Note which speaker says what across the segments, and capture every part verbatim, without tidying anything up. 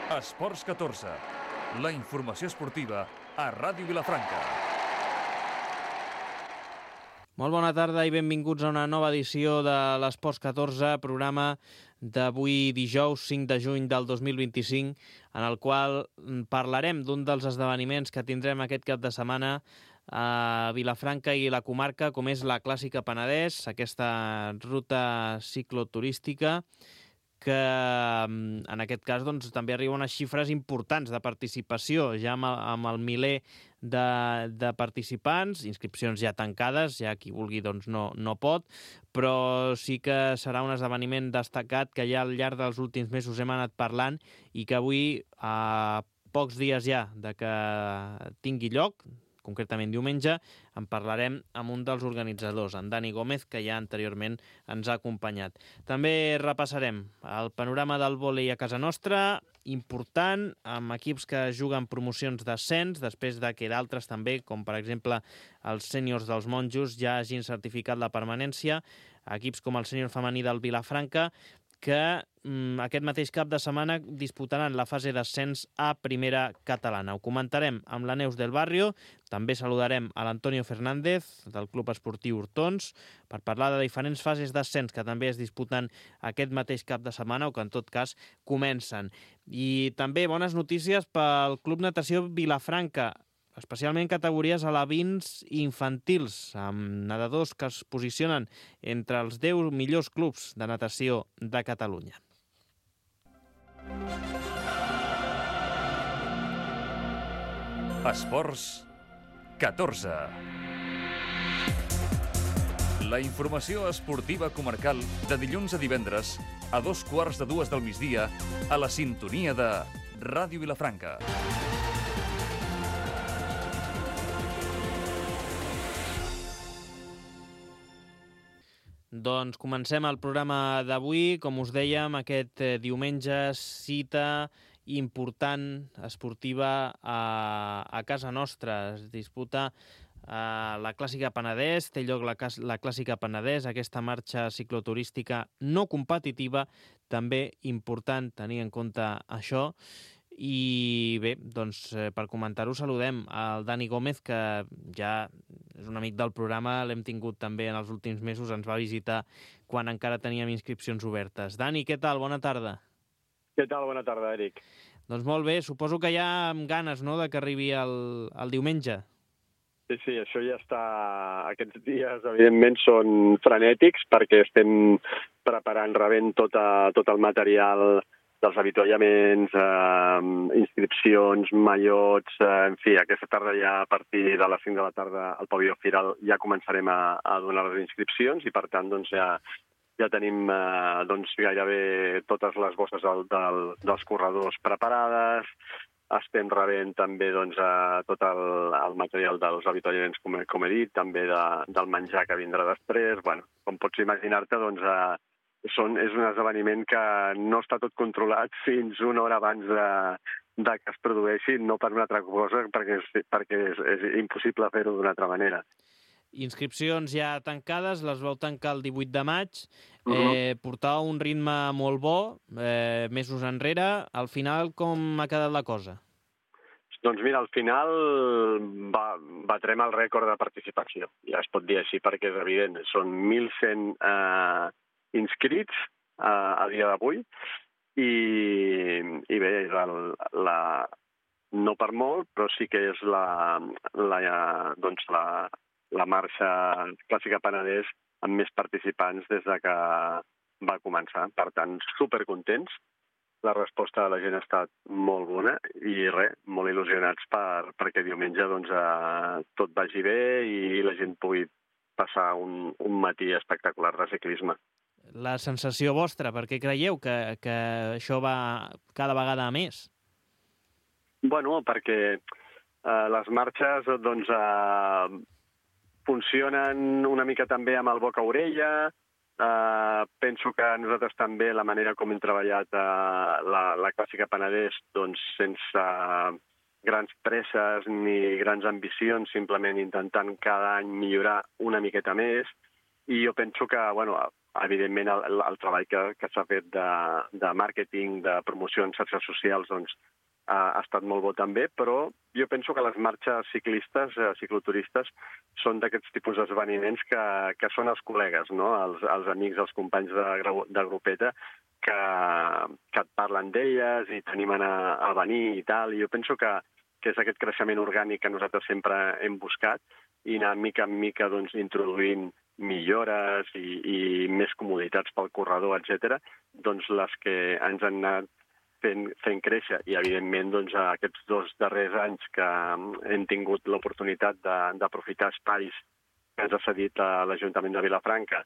Speaker 1: Esports catorze, la informació esportiva a Ràdio Vilafranca.
Speaker 2: Molt bona tarda i benvinguts a una nova edició de l'Esports catorze, programa d'avui dijous cinc de juny del dos mil vint-i-cinc, en el qual parlarem d'un dels esdeveniments que tindrem aquest cap de setmana a Vilafranca i la comarca, com és la Clàssica Penedès, aquesta ruta cicloturística que en aquest cas doncs, també arriba unes xifres importants de participació, ja amb el, amb el miler de, de participants, inscripcions ja tancades, ja qui vulgui doncs, no, no pot, però sí que serà un esdeveniment destacat que ja al llarg dels últims mesos hem anat parlant i que avui, a pocs dies ja de que tingui lloc, concretament diumenge, en parlarem amb un dels organitzadors, en Dani Gómez, que ja anteriorment ens ha acompanyat. També repassarem el panorama del vòlei a casa nostra, important, amb equips que juguen promocions d'ascens, després de que d'altres també, com per exemple els sèniors dels Monjos, ja hagin certificat la permanència, equips com el sènior femení del Vilafranca, que mm, aquest mateix cap de setmana disputaran la fase d'ascens a primera catalana. Ho comentarem amb la Neus del Barrio, també saludarem a l'Antonio Fernández del Club Esportiu Hortons per parlar de diferents fases d'ascens que també es disputen aquest mateix cap de setmana o que en tot cas comencen. I també bones notícies pel Club Natació Vilafranca, especialment categories alevins i infantils, amb nedadors que es posicionen entre els deu millors clubs de natació de Catalunya.
Speaker 1: Esports catorze. La informació esportiva comarcal de dilluns a divendres a dos quarts de dues del migdia a la sintonia de Ràdio Vilafranca.
Speaker 2: Doncs comencem el programa d'avui. Com us dèiem, aquest eh, diumenge cita important esportiva a, a casa nostra. Es disputa eh, la Clàssica Penedès, té lloc la, la Clàssica Penedès, aquesta marxa cicloturística no competitiva, també important tenir en compte això. I bé, doncs eh, per comentar-ho saludem al Dani Gómez, que ja és un amic del programa, l'hem tingut també en els últims mesos, ens va visitar quan encara teníem inscripcions obertes. Dani, què tal? Bona tarda.
Speaker 3: Què tal? Bona tarda, Eric.
Speaker 2: Doncs molt bé, suposo que ja amb ganes, no?, de que arribi el, el diumenge.
Speaker 3: Sí, sí, això ja està... Aquests dies, evidentment, són frenètics perquè estem preparant, rebent tot, a, tot el material dels avituallaments, eh, inscripcions, mallots, eh, en fi, aquesta tarda ja a partir de les cinc de la tarda al pavelló Firal ja començarem a, a donar les inscripcions i per tant doncs ja, ja tenim eh, doncs, gairebé totes les bosses del, del, dels corredors preparades, estem rebent també doncs, eh, tot el, el material dels avituallaments, com, com he dit, també de, del menjar que vindrà després. Bueno, com pots imaginar-te, doncs, eh, Són, és un esdeveniment que no està tot controlat fins una hora abans de, de que es produeixi, no per una altra cosa, perquè, és, perquè és, és impossible fer-ho d'una altra manera.
Speaker 2: Inscripcions ja tancades, les vau tancar el divuit de maig,
Speaker 3: uh-huh.
Speaker 2: eh, portava un ritme molt bo, eh, mesos enrere. Al final, com ha quedat la cosa?
Speaker 3: Doncs mira, al final va, batrem el rècord de participació, ja es pot dir així, perquè és evident, són mil cent... Eh, inscrits uh, a dia d'avui i, i bé, és el, la, no per molt, però sí que és la, la, doncs la, la marxa Clàssica Penedès amb més participants des de que va començar. Per tant, supercontents. La resposta de la gent ha estat molt bona i res, molt il·lusionats per, perquè diumenge doncs, uh, tot vagi bé i la gent pugui passar un, un matí espectacular de ciclisme.
Speaker 2: La sensació vostra, per què creieu que, que això va cada vegada a més?
Speaker 3: Bueno, perquè eh, les marxes doncs, eh, funcionen una mica també amb el boca-orella. Eh, penso que nosaltres també, la manera com hem treballat eh, la, la Clàssica Penedès, doncs, sense grans presses ni grans ambicions, simplement intentant cada any millorar una miqueta més. I jo penso que, bueno, evidentment, el, el treball que, que s'ha fet de, de màrqueting, de promoció en xarxes socials, doncs, ha, ha estat molt bo també, però jo penso que les marxes ciclistes, eh, cicloturistes, són d'aquests tipus d'esdeveniments que, que són els col·legues, no? els, els amics, els companys de, de grupeta, que, que et parlen d'elles i t'animen a, a venir i tal. I jo penso que, que és aquest creixement orgànic que nosaltres sempre hem buscat i anar mica en mica doncs, introduint millores i, i més comoditats pel corredor, etcètera, doncs les que ens han anat fent, fent créixer. I, evidentment, doncs, aquests dos darrers anys que hem tingut l'oportunitat d'aprofitar espais que ens ha cedit a l'Ajuntament de Vilafranca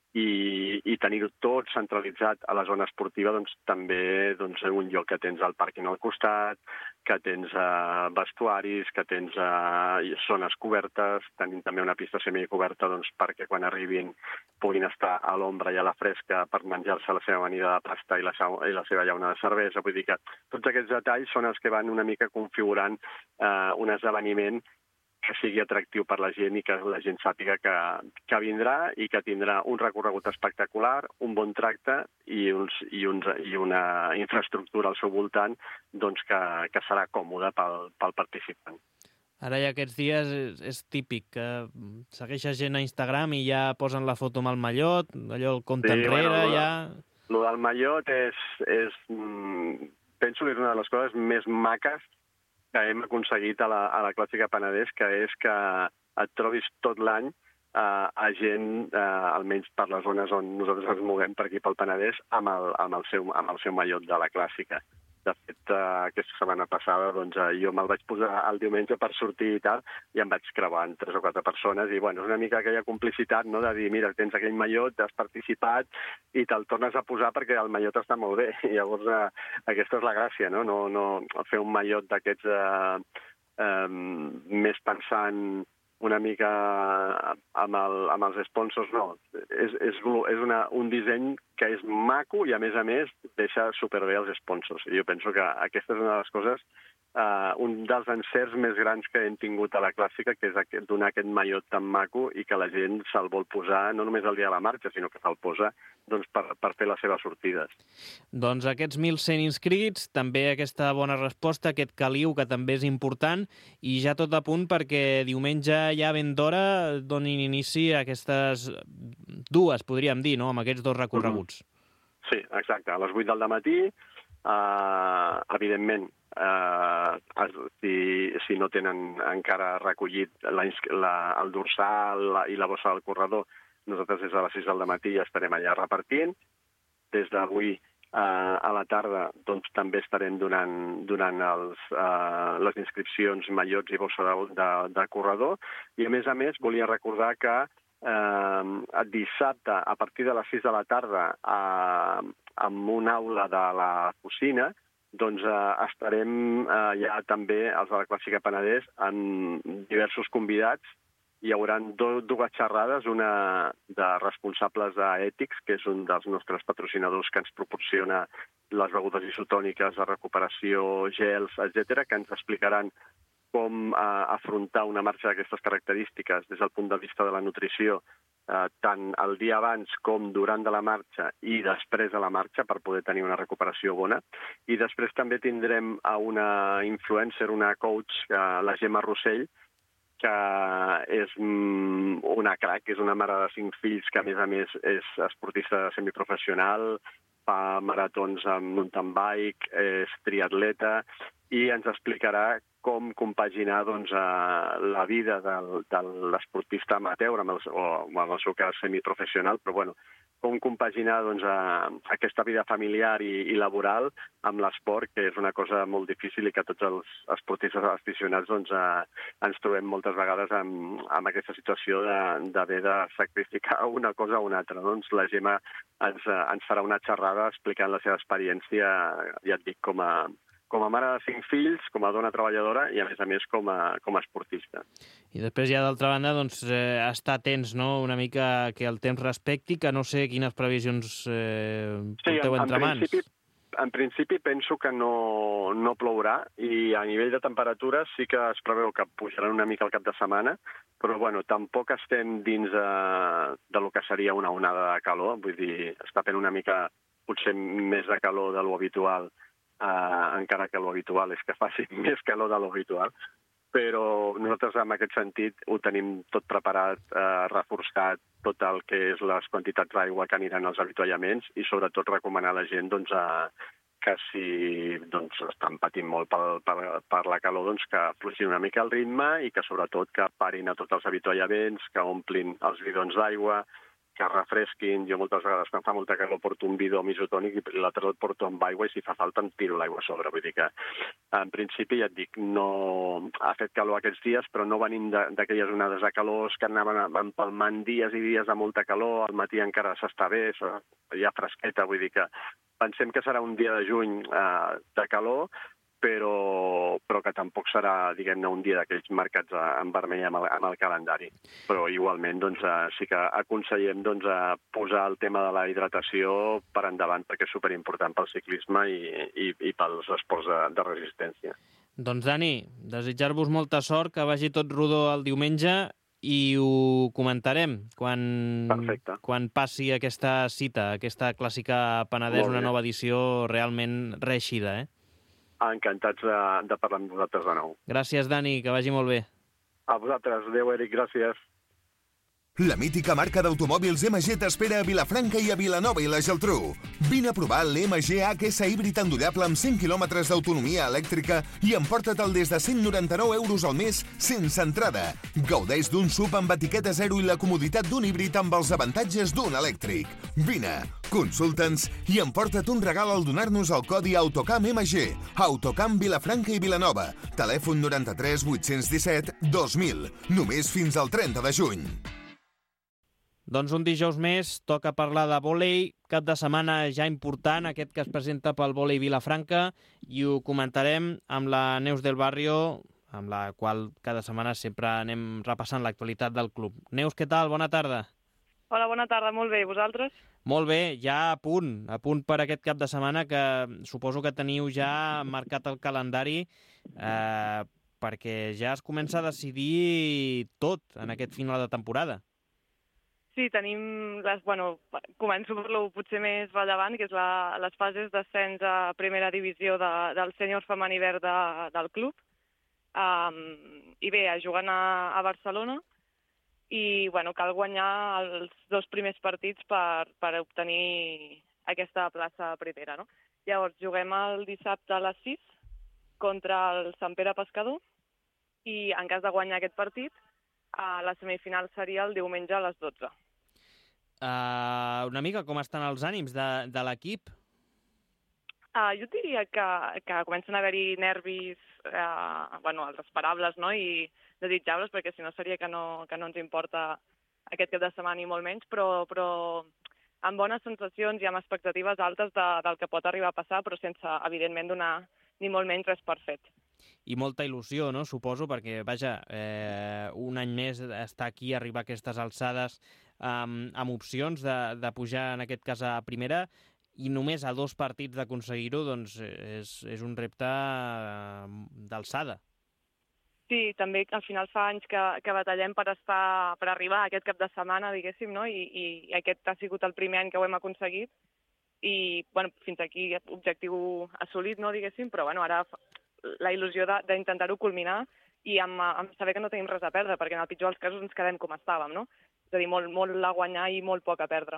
Speaker 3: i, i tenir-ho tot centralitzat a la zona esportiva, doncs també doncs, un lloc que tens el pàrquing al costat, que tens uh, vestuaris, que tens uh, zones cobertes, tenim també una pista semicoberta doncs, perquè quan arribin puguin estar a l'ombra i a la fresca per menjar-se la seva amanida de pasta i la, i la seva llauna de cervesa. Vull dir que tots aquests detalls són els que van una mica configurant uh, un esdeveniment que sigui atractiu per la gent i que la gent sàpiga que, que vindrà i que tindrà un recorregut espectacular, un bon tracte i, uns, i, uns, i una infraestructura al seu voltant doncs que, que serà còmoda pel, pel participant.
Speaker 2: Ara ja aquests dies és, és típic que segueixes gent a Instagram i ja posen la foto amb el mallot, allò el compte sí, enrere, bueno, ja...
Speaker 3: Lo del mallot és, és... Penso que és una de les coses més maques que hem aconseguit a la, a la Clàssica Penedès, que és que et trobis tot l'any eh, a gent, eh, almenys per les zones on nosaltres ens moguem per aquí pel Penedès, amb el, amb el, seu, amb el seu mallot de la Clàssica. De fet, eh, aquesta setmana passada doncs, eh, jo me'l vaig posar el diumenge per sortir i tal, i em vaig creuar amb tres o quatre persones, i bueno, és una mica aquella complicitat, no?, de dir, mira, tens aquell mallot, has participat, i te'l tornes a posar perquè el mallot està molt bé. I llavors, eh, aquesta és la gràcia, no?, no, no fer un mallot d'aquests eh, eh, més pensant una mica amb, el, amb els sponsors, no. És, és, és una, un disseny que és maco i, a més a més, deixa superbé els sponsors. I jo penso que aquesta és una de les coses, uh, un dels encerts més grans que hem tingut a la Clàssica, que és aquest, donar aquest mallot tan maco i que la gent se'l vol posar no només el dia de la marxa, sinó que se'l posa doncs, per, per fer les seves sortides.
Speaker 2: Doncs aquests mil cent inscrits, també aquesta bona resposta, aquest caliu, que també és important, i ja tot a punt perquè diumenge ja ben d'hora donin inici a aquestes dues, podríem dir, no?, amb aquests dos recorreguts.
Speaker 3: Mm-hmm. Sí, exacte. A les vuit del dematí, eh, evidentment, eh, si, si no tenen encara recollit la, la, el dorsal la, i la bossa del corredor, nosaltres des de les sis del dematí ja estarem allà repartint. Des d'avui eh, a la tarda doncs, també estarem donant, donant els, eh, les inscripcions, mallots i bossa de, de, de corredor. I, a més a més, volia recordar que eh, dissabte, a partir de les sis de la tarda, eh, en una aula de la cocina, doncs eh, estarem eh, ja també, els de la Clàssica Penedès, amb diversos convidats. Hi haurà dues xerrades, una de responsables ètics, que és un dels nostres patrocinadors que ens proporciona les begudes isotòniques de recuperació, gels, etcètera, que ens explicaran com eh, afrontar una marxa d'aquestes característiques des del punt de vista de la nutrició, eh, tant el dia abans com durant de la marxa i després de la marxa, per poder tenir una recuperació bona. I després també tindrem a una influencer, una coach, eh, la Gemma Rossell, que és una crac, és una mare de cinc fills que, a més a més, és esportista semiprofessional, fa maratons amb mountain bike, és triatleta, i ens explicarà com compaginar doncs, la vida del, de l'esportista amateur, amb el, o en el seu cas semiprofessional, però bueno, com compaginar doncs, a, aquesta vida familiar i, i laboral amb l'esport, que és una cosa molt difícil i que tots els esportistes aficionats doncs, a, ens trobem moltes vegades amb, amb aquesta situació d'haver de, de sacrificar una cosa o una altra. Doncs la Gemma ens, ens farà una xerrada explicant la seva experiència, ja et dic, com a, com a mare de cinc fills, com a dona treballadora i, a més a més, com a, com a esportista.
Speaker 2: I després, ja d'altra banda, doncs, eh, estar atents, no?, una mica que el temps respecti, que no sé quines previsions eh, porteu
Speaker 3: sí, en,
Speaker 2: entre
Speaker 3: en
Speaker 2: mans.
Speaker 3: Principi, en principi penso que no, no plourà i a nivell de temperatures sí que es preveu que pujaran una mica el cap de setmana, però bueno, tampoc estem dins de, de lo que seria una onada de calor, vull dir, està fent una mica potser més de calor de lo habitual, eh, encara que lo habitual és que faci més calor de lo habitual, però nosaltres en aquest sentit ho tenim tot preparat, eh, reforçat, tot el que és les quantitats d'aigua que aniran als avituallaments i sobretot recomanar a la gent doncs, a, que si doncs, estan patint molt per, per, per la calor, doncs, que fluixin una mica el ritme i que sobretot que parin a tots els avituallaments, que omplin els bidons d'aigua, que refresquin. Jo moltes vegades, quan fa molta calor, porto un bidó misotònic i l'altre el porto amb aigua i si fa falta em tiro l'aigua a sobre. Vull dir que, en principi, ja et dic, no ha fet calor aquests dies, però no venim d'aquelles onades de calors que anaven empalmant dies i dies de molta calor, al matí encara s'està bé, hi ha fresqueta, vull dir que pensem que serà un dia de juny eh, de calor, però, però que tampoc serà, diguem-ne, un dia d'aquells marcats en vermell amb el, amb el calendari. Però igualment doncs, eh, sí que aconsellem doncs, a posar el tema de la hidratació per endavant, perquè és superimportant pel ciclisme i, i, i pels esports de, de resistència.
Speaker 2: Doncs, Dani, desitjar-vos molta sort, que vagi tot rodó el diumenge i ho comentarem quan, quan passi aquesta cita, aquesta clàssica Penedès, una nova edició realment reeixida, eh?
Speaker 3: Encantats de, de parlar amb vosaltres de nou.
Speaker 2: Gràcies, Dani, que vagi molt bé.
Speaker 3: A vosaltres. Adéu, Eric, gràcies.
Speaker 4: La mítica marca d'automòbils M G t'espera a Vilafranca i a Vilanova i la Geltrú. Vine a provar l'M G H S híbrid endollable amb cent quilòmetres d'autonomia elèctrica i emporta-te'l des de cent noranta-nou euros al mes sense entrada. Gaudeix d'un sub amb etiqueta zero i la comoditat d'un híbrid amb els avantatges d'un elèctric. Vine, consulta'ns i emporta't un regal al donar-nos el codi Autocam M G. Autocam Vilafranca i Vilanova. Telèfon noranta-tres vuit-cents disset dos mil. Només fins al trenta de juny.
Speaker 2: Doncs un dijous més toca parlar de vòlei, cap de setmana ja important, aquest que es presenta pel vòlei Vilafranca, i ho comentarem amb la Neus del Barrio, amb la qual cada setmana sempre anem repassant l'actualitat del club. Neus, què tal? Bona tarda.
Speaker 5: Hola, bona tarda, molt bé. I vosaltres?
Speaker 2: Molt bé, ja a punt, a punt per aquest cap de setmana, que suposo que teniu ja marcat el calendari, eh, perquè ja es comença a decidir tot en aquest final de temporada.
Speaker 5: Sí, tenim, les, bueno, començo per lo potser més rellevant, que és la, les fases d'ascens a primera divisió de, del sènior femení verd de, del club. Um, I bé, jugant a, a Barcelona i bueno, cal guanyar els dos primers partits per, per obtenir aquesta plaça primera, no? Llavors, juguem el dissabte a les sis contra el Sant Pere Pescador i en cas de guanyar aquest partit, Uh, la semifinal seria el diumenge a les dotze.
Speaker 2: Uh, una mica com estan els ànims de, de l'equip?
Speaker 5: Uh, jo diria que, que comencen a haver-hi nervis, uh, bueno, els esperables, no?, i desitjables, perquè si no seria que no, que no ens importa aquest cap de setmana ni molt menys, però, però amb bones sensacions i amb expectatives altes de, del que pot arribar a passar, però sense, evidentment, donar ni molt menys res per fet.
Speaker 2: I molta il·lusió, no?, suposo, perquè, vaja, eh, un any més estar aquí, arribar a aquestes alçades um, amb opcions de, de pujar, en aquest cas, a primera, i només a dos partits d'aconseguir-ho, doncs és, és un repte uh, d'alçada.
Speaker 5: Sí, també al final fa anys que, que batallem per, estar, per arribar a aquest cap de setmana, diguéssim, no?, I, i aquest ha sigut el primer any que ho hem aconseguit, i, bueno, fins aquí objectiu assolit, no, diguéssim, però, bueno, ara la il·lusió d'intentar-ho culminar i amb, amb saber que no tenim res a perdre, perquè en el pitjor dels casos ens quedem com estàvem, no? És a dir, molt, molt a guanyar i molt poc a perdre.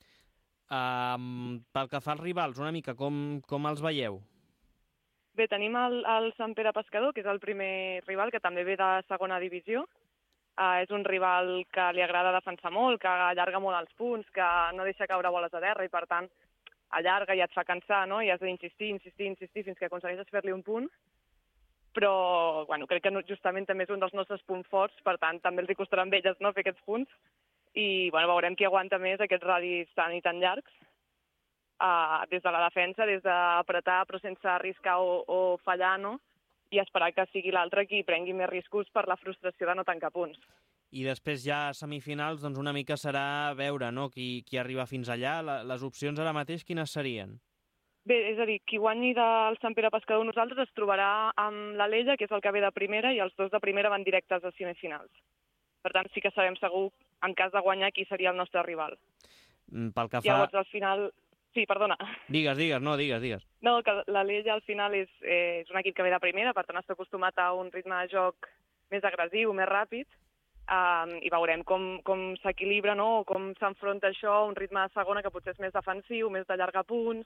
Speaker 2: Um, pel que fa als rivals, una mica, com, com els veieu?
Speaker 5: Bé, tenim el, el Sant Pere Pescador, que és el primer rival, que també ve de segona divisió. Uh, és un rival que li agrada defensar molt, que allarga molt els punts, que no deixa caure boles a terra i, per tant, allarga i et fa cansar, no? I has d'insistir, insistir, insistir fins que aconsegueixes fer-li un punt. Però, bueno, crec que justament també és un dels nostres punts forts, per tant, també els hi costarà amb elles, no?, fer aquests punts. I, bueno, veurem qui aguanta més aquests radis tan i tan llargs. Uh, des de la defensa, des d'apretar però sense arriscar o, o fallar, no? I esperar que sigui l'altre qui prengui més riscos per la frustració de no tancar punts.
Speaker 2: I després ja a semifinals, doncs una mica serà veure, no?, qui, qui arriba fins allà. La, les opcions ara mateix quines serien?
Speaker 5: Bé, és a dir, qui guanyi del Sant Pere Pescador nosaltres es trobarà amb l'Alella, que és el que ve de primera, i els dos de primera van directes a semifinals. Per tant, sí que sabem segur, en cas de guanyar, qui seria el nostre rival.
Speaker 2: Pel que fa...
Speaker 5: Llavors, al final... Sí, perdona.
Speaker 2: Digues, digues, no, digues, digues.
Speaker 5: No, que l'Alella al final és, eh, és un equip que ve de primera, per tant està acostumat a un ritme de joc més agressiu, més ràpid, um, i veurem com, com s'equilibra, no?, com s'enfronta això a un ritme de segona que potser és més defensiu, més d'allargar punts,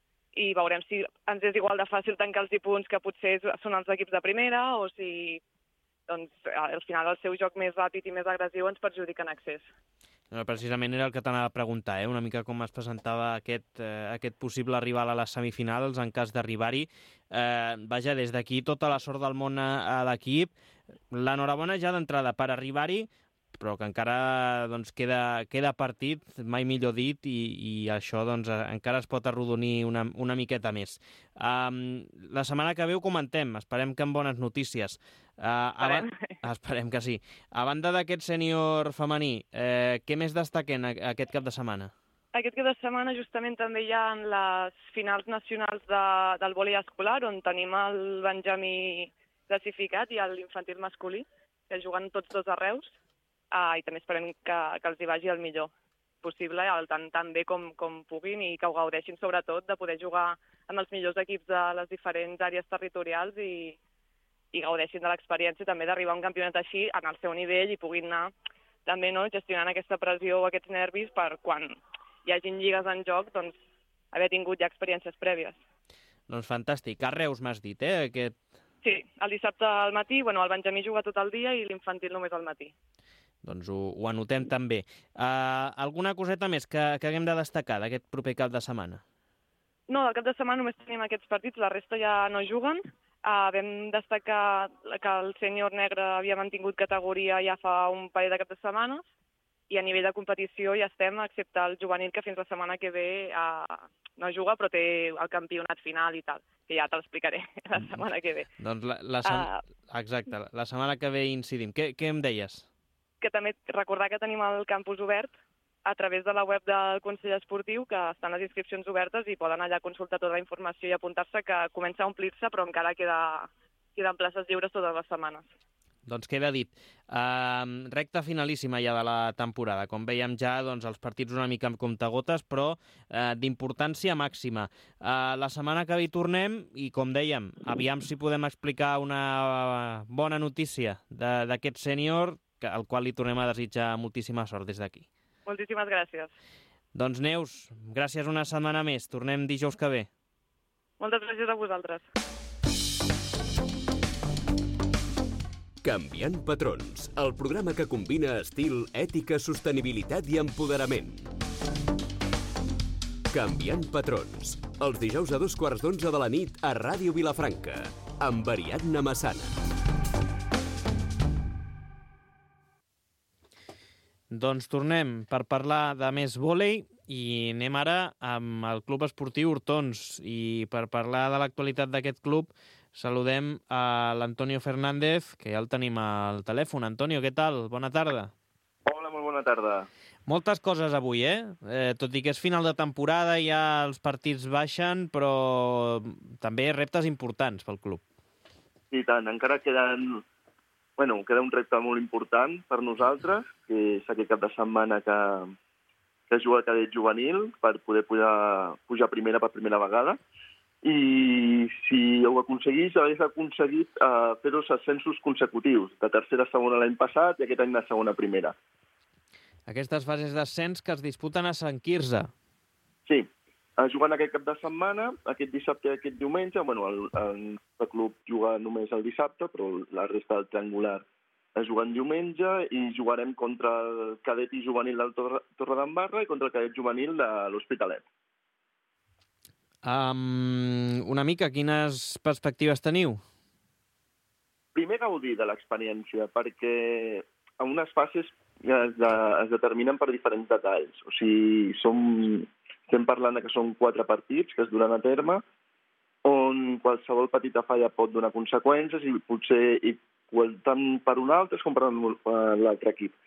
Speaker 5: i veurem si ens és igual de fàcil tancar els punts que potser són els equips de primera, o si doncs, al final el seu joc més ràpid i més agressiu ens perjudica en accés.
Speaker 2: No, precisament era el que t'anava a preguntar, eh? Una mica com es presentava aquest, eh, aquest possible rival a les semifinals en cas d'arribar-hi. Eh, vaja, des d'aquí tota la sort del món a, a l'equip. L'enhorabona ja d'entrada per arribar-hi, però que encara doncs, queda, queda partit, mai millor dit, i, i això doncs, encara es pot arrodonir una, una miqueta més. Um, la setmana que ve ho comentem, esperem que amb bones notícies. Uh,
Speaker 5: esperem.
Speaker 2: A, esperem que sí. A banda d'aquest sènior femení, eh, què més destaquen aquest cap de setmana?
Speaker 5: Aquest cap de setmana justament també hi ha les finals nacionals de, del vòlei escolar, on tenim el Benjamí classificat i l'infantil masculí, que juguen tots dos a Reus. Uh, i també esperem que, que els hi vagi el millor possible, tant, tan bé com, com puguin, i que ho gaudeixin sobretot de poder jugar amb els millors equips de les diferents àrees territorials i, i gaudeixin de l'experiència també d'arribar a un campionat així en el seu nivell i puguin anar també no, gestionant aquesta pressió o aquests nervis per quan hi hagin lligues en joc doncs, haver tingut ja experiències prèvies.
Speaker 2: Doncs fantàstic. A Reus m'has dit, eh? Aquest...
Speaker 5: Sí, el dissabte al matí, bueno, el Benjamí juga tot el dia i l'infantil només al matí.
Speaker 2: Doncs ho, ho anotem també. Uh, alguna coseta més que, que haguem de destacar d'aquest proper cap de setmana?
Speaker 5: No, del cap de setmana només tenim aquests partits, la resta ja no juguen. Uh, vam destacar que el sènior negre havia mantingut categoria ja fa un parell de cap de setmanes i a nivell de competició ja estem, excepte el juvenil que fins la setmana que ve uh, no juga però té el campionat final i tal, que ja te l'explicaré la setmana que ve.
Speaker 2: Doncs la, la sem... uh, Exacte, la setmana que ve incidim. Què, què em deies?
Speaker 5: Que també recordar que tenim el campus obert a través de la web del Consell Esportiu, que estan les inscripcions obertes i poden allà consultar tota la informació i apuntar-se, que comença a omplir-se, però encara queda, queden places lliures totes les setmanes.
Speaker 2: Doncs queda dit. Uh, recta finalíssima ja de la temporada. Com veiem ja, doncs, els partits una mica amb comptagotes, però uh, d'importància màxima. Uh, la setmana que ve hi tornem i, com dèiem, aviam si podem explicar una bona notícia d'aquest sènior, al qual li tornem a desitjar moltíssima sort des d'aquí.
Speaker 5: Moltíssimes gràcies.
Speaker 2: Doncs Neus, gràcies una setmana més. Tornem dijous que ve.
Speaker 5: Moltes gràcies a vosaltres.
Speaker 6: Canviant patrons, el programa que combina estil, ètica, sostenibilitat i empoderament. Canviant patrons, els dijous a dos quarts d'onze de la nit a Ràdio Vilafranca, amb Ariadna Massana.
Speaker 2: Doncs tornem per parlar de més vòlei i anem ara amb el Club Esportiu Hortons. I per parlar de l'actualitat d'aquest club saludem a l'Antonio Fernández, que ja el tenim al telèfon. Antonio, què tal? Bona tarda.
Speaker 7: Hola, molt bona tarda.
Speaker 2: Moltes coses avui, eh? eh? Tot i que és final de temporada, ja els partits baixen, però també reptes importants pel club.
Speaker 7: I tant, encara queden... Bueno, queda un repte molt important per nosaltres, que és aquest cap de setmana que, que juga el cadet juvenil per poder pujar, pujar primera per primera vegada. I si ho aconseguís, hauria aconseguit uh, fer dos ascensos consecutius, de tercera a segona l'any passat i aquest any de segona a primera.
Speaker 2: Aquestes fases d'ascens que es disputen a Sant Quirze.
Speaker 7: Sí, jugant aquest cap de setmana, aquest dissabte i aquest diumenge. Bueno, el, el, el club juga només el dissabte, però la resta del triangular es juga en diumenge i jugarem contra el cadet i juvenil del Torre, Torredembarra i contra el cadet juvenil de l'Hospitalet.
Speaker 2: Um, una mica, quines perspectives teniu?
Speaker 7: Primer, gaudir de l'experiència, perquè en unes fases es, de, es determinen per diferents detalls. O sigui, som... Estem parlant que són quatre partits que es duran a terme, on qualsevol petita falla pot donar conseqüències i potser i tant per un altre com per l'altre equip.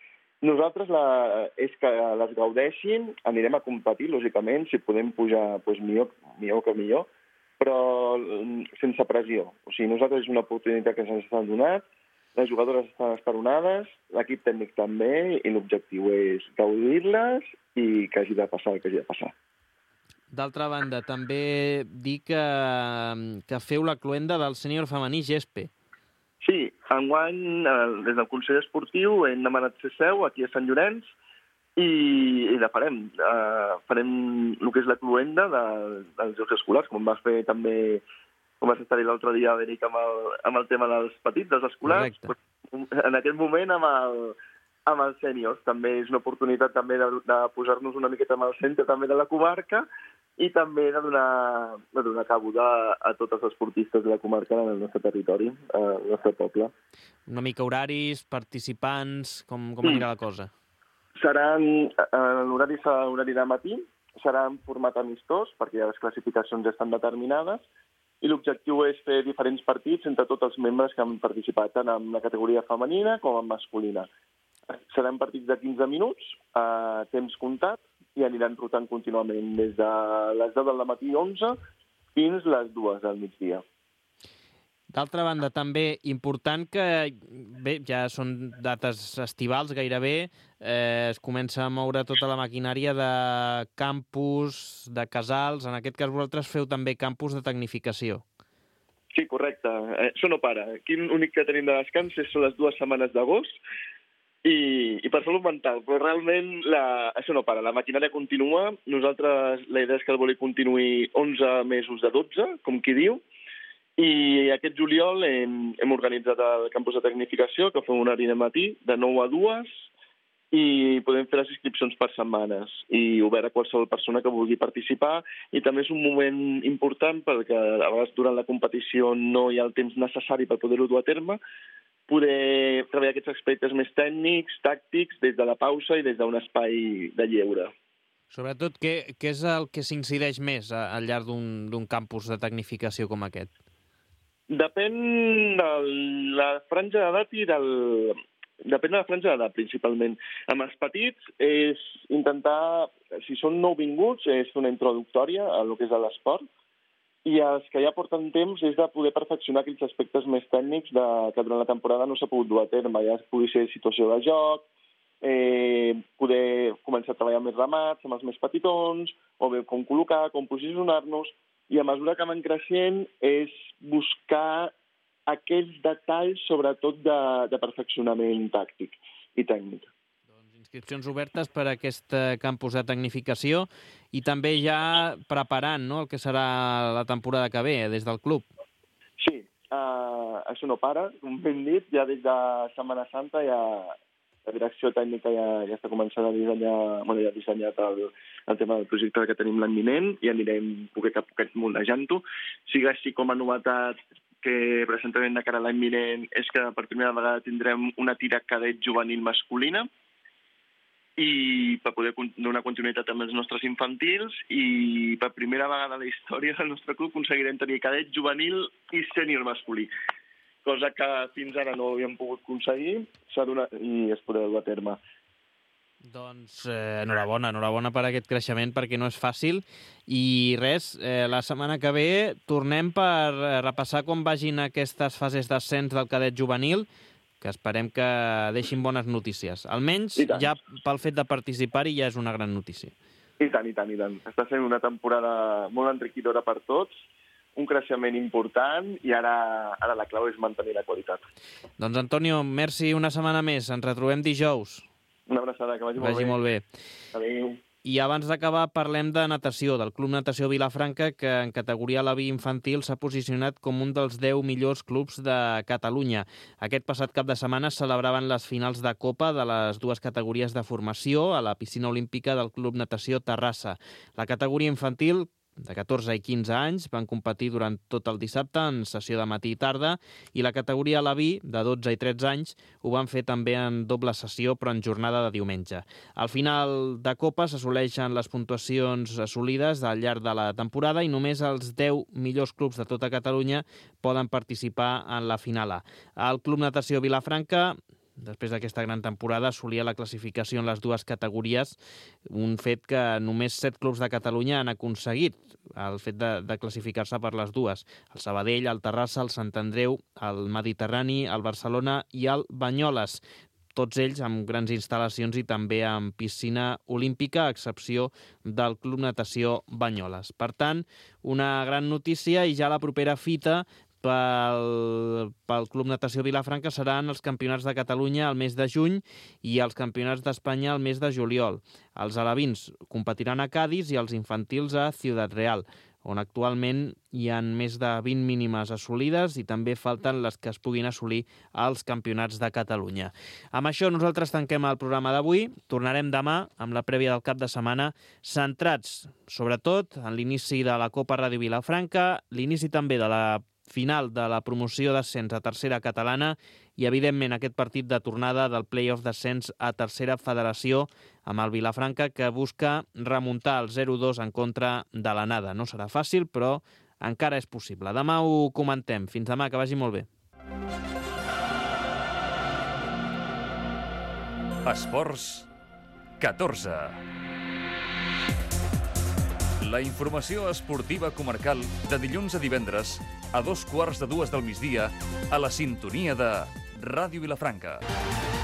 Speaker 7: Nosaltres la, és que les gaudeixin, anirem a competir, lògicament, si podem pujar doncs millor, millor que millor, però sense pressió. O sigui, nosaltres és una oportunitat que se'ns ha donat, les jugadores estan esperonades, l'equip tècnic també, i l'objectiu és gaudir-les i que hagi de passar el que hagi de passar.
Speaker 2: D'altra banda, també dir que, que feu la cluenda del sènior femení Gespe.
Speaker 7: Sí, enguany, des del Consell Esportiu, hem demanat ser seu aquí a Sant Llorenç i, i la farem. Uh, farem el que és la cluenda de, dels Jocs Escolars, com va fer també, com vas estar l'altre dia, Eric, amb el, amb el tema dels petits, dels escolars. Correcte. En aquest moment, amb el, amb els sèniors, també és una oportunitat també de, de posar-nos una miqueta amb el centre també de la comarca i també de donar, de donar cabuda a tots els esportistes de la comarca en el nostre territori, al nostre poble.
Speaker 2: Una mica horaris, participants, com, com anirà la cosa?
Speaker 7: Seran, l'horari serà horari de matí, serà en format amistós, perquè les classificacions ja estan determinades, i l'objectiu és fer diferents partits entre tots els membres que han participat, tant en la categoria femenina com en masculina. Seran partits de quinze minuts, a temps comptat, i aniran rotant contínuament des de les deu del matí onze fins les dues del migdia.
Speaker 2: D'altra banda, també important que, bé, ja són dates estivals gairebé, eh, es comença a moure tota la maquinària de campus, de casals, en aquest cas vosaltres feu també campus de tecnificació.
Speaker 7: Sí, correcte. Eh, això no para. Aquí l'únic que tenim de descans són les dues setmanes d'agost, I, i per salut mental, però realment la, això no para, la maquinària continua. Nosaltres la idea és que el vòlei continuï onze mesos de dotze, com qui diu, i aquest juliol hem, hem organitzat el campus de tecnificació, que fa un horari de matí, de nou a dues, i podem fer les inscripcions per setmanes, i obert a qualsevol persona que vulgui participar, i també és un moment important perquè a vegades durant la competició no hi ha el temps necessari per poder-ho dur a terme, poder treballar aquests aspectes més tècnics, tàctics, des de la pausa i des d'un espai de lleure.
Speaker 2: Sobretot, què, què és el que s'incideix més al llarg d'un campus de tecnificació com aquest?
Speaker 7: Depèn de la franja d'edat i del... Depèn de la franja d'edat, principalment. Amb els petits és intentar, si són nouvinguts, és una introductòria a lo que és l'esport, i els que ja porten temps és de poder perfeccionar aquells aspectes més tècnics de, que durant la temporada no s'ha pogut dur a terme. Ja pugui ser situació de joc, eh, poder començar a treballar més ramats amb els més petitons, o bé com col·locar, com posicionar-nos, i a mesura que van creixent és buscar aquells detalls, sobretot de, de perfeccionament tàctic i tècnic.
Speaker 2: Inscripcions obertes per a aquest campus de tecnificació i també ja preparant, no?, el que serà la temporada que ve des del club.
Speaker 7: Sí, uh, això no para, com ben dit, ja des de Setmana Santa ja la direcció tècnica ja, ja està començant a dissenyar, bueno, ja ha dissenyat el, el tema del projecte que tenim l'any vinent i anirem poquet a poquet moldejant-ho. Sigui així com a novetat que presentarem de cara a l'any vinent és que per primera vegada tindrem una tira cadet juvenil masculina, i per poder donar continuïtat amb els nostres infantils, i per primera vegada a la història del nostre club aconseguirem tenir cadet juvenil i sènior masculí, cosa que fins ara no havíem pogut aconseguir, s'ha donat i es podrà dur a terme.
Speaker 2: Doncs eh, enhorabona, enhorabona per aquest creixement, perquè no és fàcil. I res, eh, la setmana que ve tornem per repassar com vagin aquestes fases d'ascens del cadet juvenil, que esperem que deixin bones notícies. Almenys ja pel fet de participar-hi ja és una gran notícia.
Speaker 7: I tant, i tant, i tant. Està sent una temporada molt enriquidora per tots, un creixement important, i ara, ara la clau és mantenir la qualitat.
Speaker 2: Doncs Antonio, merci una setmana més. Ens retrobem dijous.
Speaker 7: Una abraçada, que vagi,
Speaker 2: vagi molt bé.
Speaker 7: Molt bé. Adéu.
Speaker 2: I abans d'acabar parlem de natació, del Club Natació Vilafranca, que en categoria a la B infantil s'ha posicionat com un dels deu millors clubs de Catalunya. Aquest passat cap de setmana es celebraven les finals de Copa de les dues categories de formació a la piscina olímpica del Club Natació Terrassa. La categoria infantil, de catorze i quinze anys, van competir durant tot el dissabte en sessió de matí i tarda, i la categoria a la B, de dotze i tretze anys, ho van fer també en doble sessió, però en jornada de diumenge. Al final de Copa s'assoleixen les puntuacions assolides al llarg de la temporada i només els deu millors clubs de tota Catalunya poden participar en la final A. El Club Natació Vilafranca després d'aquesta gran temporada, assolia la classificació en les dues categories, un fet que només set clubs de Catalunya han aconseguit, el fet de, de classificar-se per les dues. El Sabadell, el Terrassa, el Sant Andreu, el Mediterrani, el Barcelona i el Banyoles. Tots ells amb grans instal·lacions i també amb piscina olímpica, a excepció del Club Natació Banyoles. Per tant, una gran notícia, i ja la propera fita pel, pel Club Natació Vilafranca seran els Campionats de Catalunya al mes de juny i els Campionats d'Espanya al mes de juliol. Els alevins competiran a Cadis i els infantils a Ciudad Real, on actualment hi ha més de vint mínimes assolides i també falten les que es puguin assolir als Campionats de Catalunya. Amb això nosaltres tanquem el programa d'avui. Tornarem demà amb la prèvia del cap de setmana, centrats sobretot en l'inici de la Copa Ràdio Vilafranca, l'inici també de la final de la promoció d'ascens a tercera catalana i, evidentment, aquest partit de tornada del play-off d'ascens a tercera federació amb el Vilafranca, que busca remuntar el zero dos en contra de l'Anada. No serà fàcil, però encara és possible. Demà ho comentem. Fins demà, que vagi molt bé.
Speaker 1: Esports catorze. La informació esportiva comarcal de dilluns a divendres a dos quarts de dues del migdia a la sintonia de Ràdio Vilafranca.